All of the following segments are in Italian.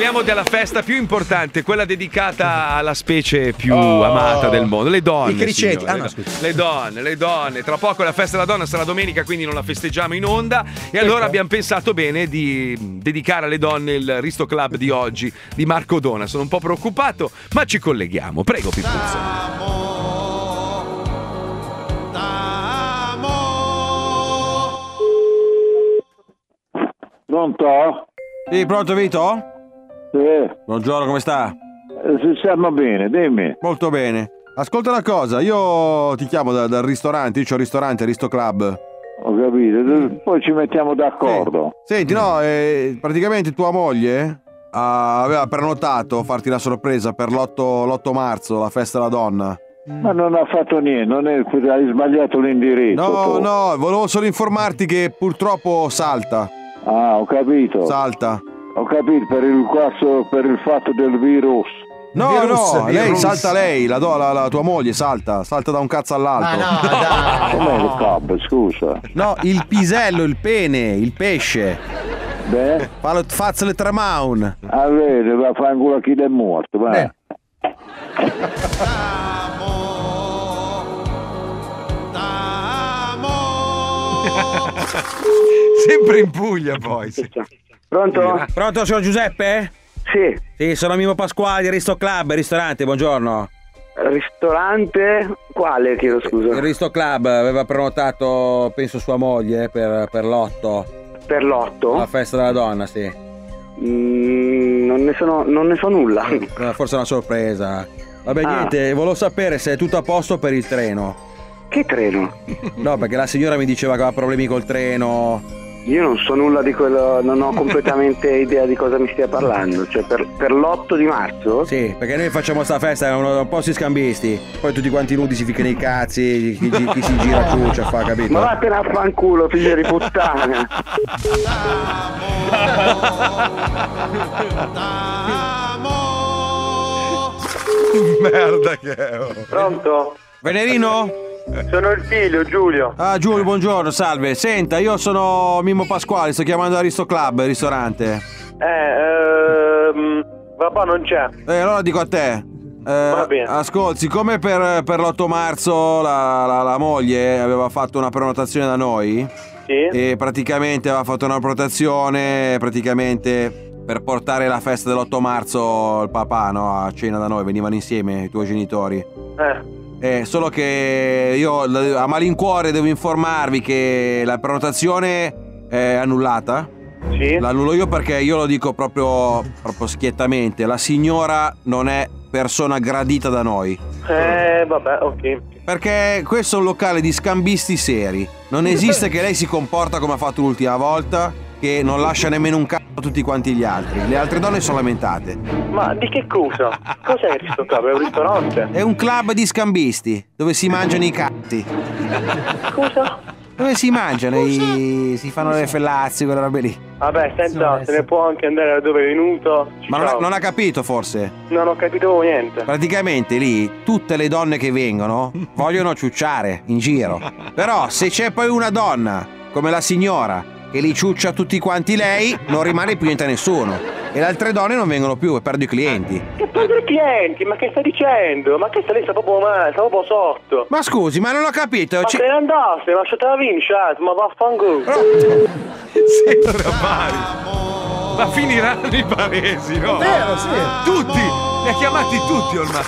Parliamo della festa più importante, quella dedicata alla specie più amata del mondo, le donne. I criceti. Signore, le donne. Tra poco la festa della donna sarà domenica, quindi non la festeggiamo in onda. E allora abbiamo pensato bene di dedicare alle donne il Risto Club di oggi di Marco Dona. Sono un po' preoccupato, ma ci colleghiamo. Prego, Pipuzzo. Pronto? Sì, pronto Vito? Sì. Buongiorno, come sta? Si stiamo bene, dimmi. Molto bene. Ascolta una cosa, io ti chiamo dal ristorante, io c'ho il ristorante Risto Club. Ho capito, poi ci mettiamo d'accordo. Senti, no, praticamente tua moglie aveva prenotato farti la sorpresa per l'8 marzo, la festa della donna. Ma non ha fatto niente, hai sbagliato l'indirizzo. No, volevo solo informarti che purtroppo salta. Ah, ho capito. Salta. Ho capito, per il fatto del virus. No, lei salta, la tua moglie salta da un cazzo all'altro. Com'è il club, scusa? No, il pisello, il pene, il pesce. Beh? Fazzo le tramaun. Ah, vedi, va a fare un culo chi è morto, va. Sempre in Puglia poi. Sì. Pronto? Pronto, signor Giuseppe? Sì, sono Mimo Pasquale di Risto Club, ristorante, buongiorno. Ristorante? Quale, chiedo scusa? Il Risto Club aveva prenotato, penso sua moglie, per l'8. Per l'8? La festa della donna, sì. Non ne so nulla. Forse è una sorpresa. Vabbè, niente, volevo sapere se è tutto a posto per il treno. Che treno? No, perché la signora mi diceva che aveva problemi col treno. Io non so nulla di quello, non ho completamente idea di cosa mi stia parlando. Cioè per l'8 di marzo? Sì, perché noi facciamo sta festa un po' si scambisti. Poi tutti quanti nudi si ficcano i cazzi, chi si gira ciuccia, fa, capito? Ma vattene a fanculo, figlio di puttana. Merda che è. Pronto? Venerino? Sono il figlio, Giulio. Ah, Giulio, buongiorno, salve. Senta, io sono Mimmo Pasquale, sto chiamando da Risto Club, ristorante. Papà non c'è. Allora dico a te. Va bene. Ascolti, siccome per l'8 marzo la moglie aveva fatto una prenotazione da noi. Sì. E praticamente aveva fatto una prenotazione per portare la festa dell'8 marzo il papà, no, a cena da noi, venivano insieme i tuoi genitori. Solo che io a malincuore devo informarvi che la prenotazione è annullata. Sì. L'annullo io perché io lo dico proprio schiettamente, la signora non è persona gradita da noi. Vabbè, ok. Perché questo è un locale di scambisti seri. Non esiste che lei si comporta come ha fatto l'ultima volta, che non lascia nemmeno un cazzo a tutti quanti gli altri. Le altre donne sono lamentate. Ma di che cosa? Cos'è questo club? È un ristorante? È un club di scambisti dove si mangiano i cazzi. Scusa? Dove si mangiano si fanno le fellazzi, quelle robe lì. Vabbè, senta, se ne può anche andare da dove è venuto. Ma non ha capito forse? Non ho capito niente. Praticamente lì tutte le donne che vengono vogliono ciucciare in giro. Però se c'è poi una donna come la signora che li ciuccia tutti quanti lei, non rimane più niente a nessuno. E le altre donne non vengono più e perdo i clienti. Che perdere clienti? Ma che stai dicendo? Ma che stai sta proprio male, sta proprio sotto. Ma scusi, ma non ho capito. Ma se ne andasse, ma lasciate la vincere, ma vaffanculo. Sempre a Bari. Ma finiranno i baresi, no? È vero, sì. Tutti! Li ha chiamati tutti ormai.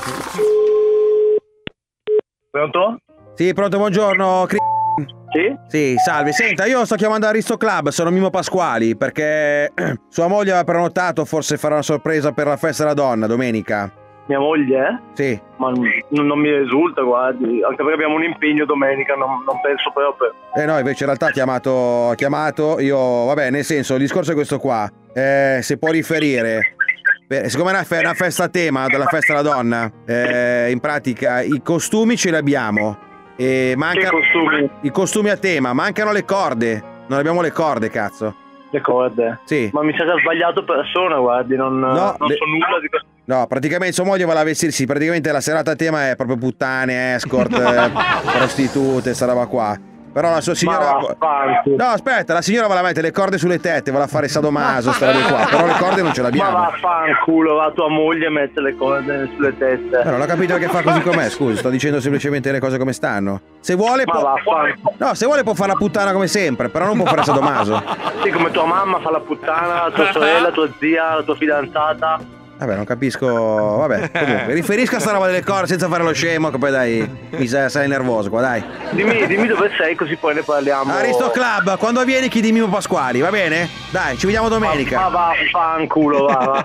Pronto? Sì, pronto, buongiorno. Sì? Sì, salve. Senta, io sto chiamando Aristo Club, sono Mimo Pasquali, perché sua moglie aveva prenotato, forse farà una sorpresa per la festa della donna domenica. Mia moglie? Sì. Ma non mi risulta, guardi, anche perché abbiamo un impegno domenica, non penso proprio. No, invece in realtà ha chiamato, io, vabbè, nel senso, il discorso è questo qua, se può riferire, siccome è una festa a tema della festa della donna, in pratica i costumi ce li abbiamo. E Che costumi? I costumi a tema, mancano le corde. Non abbiamo le corde, cazzo. Le corde? Sì. Ma mi sa che ha sbagliato persona, guardi, non so nulla di questo. No, praticamente sua moglie voleva vestirsi. Praticamente la serata a tema è proprio puttane, escort, prostitute, sta roba qua. Però la sua signora... No, aspetta, la signora va a mettere le corde sulle tette, va a fare sadomaso, sta roba qua. Però le corde non ce l'abbiamo. Ma vaffanculo, va tua moglie a mettere le corde sulle tette. Non ho capito che fa così com'è, scusa, sto dicendo semplicemente le cose come stanno. Se vuole No, se vuole può fare la puttana come sempre, però non può fare sadomaso. Sì, come tua mamma fa la puttana, tua sorella, tua zia, la tua fidanzata. Vabbè, non capisco. Vabbè, comunque, riferisco a sta roba delle corde senza fare lo scemo, che poi dai, mi sei nervoso qua, dai. Dimmi dove sei, così poi ne parliamo. Aristo Club, quando vieni chiedi Mimo Pasquali, va bene? Dai, ci vediamo domenica. Ma vaffanculo, va.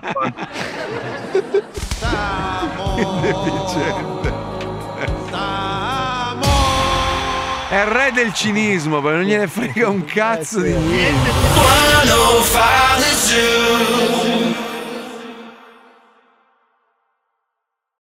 È il re del cinismo, non gliene frega un cazzo di niente.